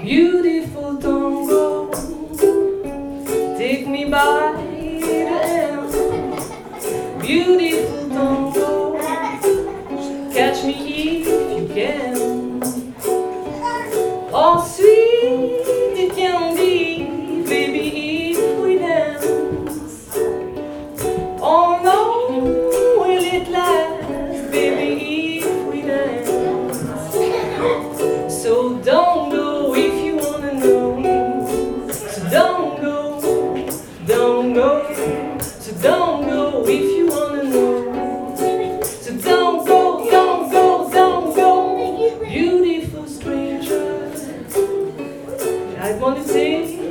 Beautiful, don't go. Take me by the hand. Beautiful, don't go. Catch me if you can. Oh, sweet it can be, baby, if we dance. Oh no, will it last, baby, if we dance? So don't go if you wanna know. So don't go, don't go. So don't go if you wanna know. So don't go, don't go, don't go. Beautiful stranger, I wanna take